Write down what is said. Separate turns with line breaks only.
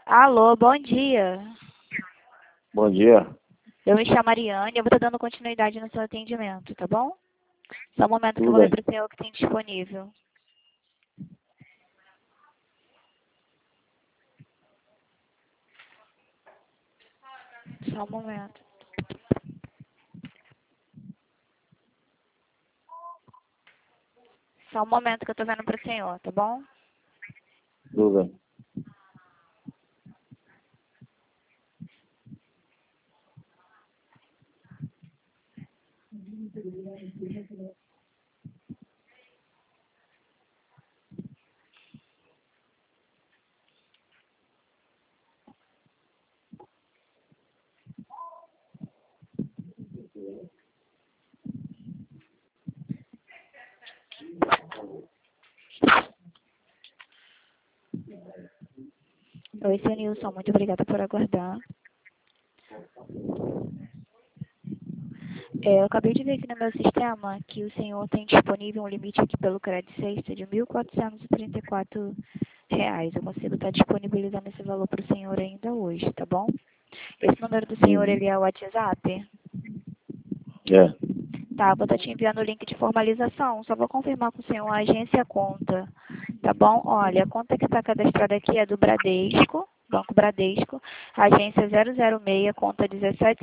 Alô, bom dia.
Bom dia.
Eu me chamo Ariane, eu vou estar dando continuidade no seu atendimento, tá bom? Só um momento que eu
Tudo
vou ver
bem.
para o senhor o que tem disponível. Só um momento. Só um momento que eu estou vendo para o senhor, tá bom?
Tudo bem.
Oi, seu Nilson, muito obrigada por aguardar. Eu acabei de ver aqui no meu sistema que o senhor tem disponível um limite aqui pelo crédito sexta de R$ 1.434. Eu consigo estar disponibilizando esse valor para o senhor ainda hoje, tá bom? Esse número do senhor,
Uhum.
ele é o WhatsApp?
É.
Tá, vou estar te enviando o link de formalização. Só vou confirmar com o senhor a agência e a conta. Tá bom? Olha, a conta que está cadastrada aqui é do Bradesco, Banco Bradesco, agência 006, conta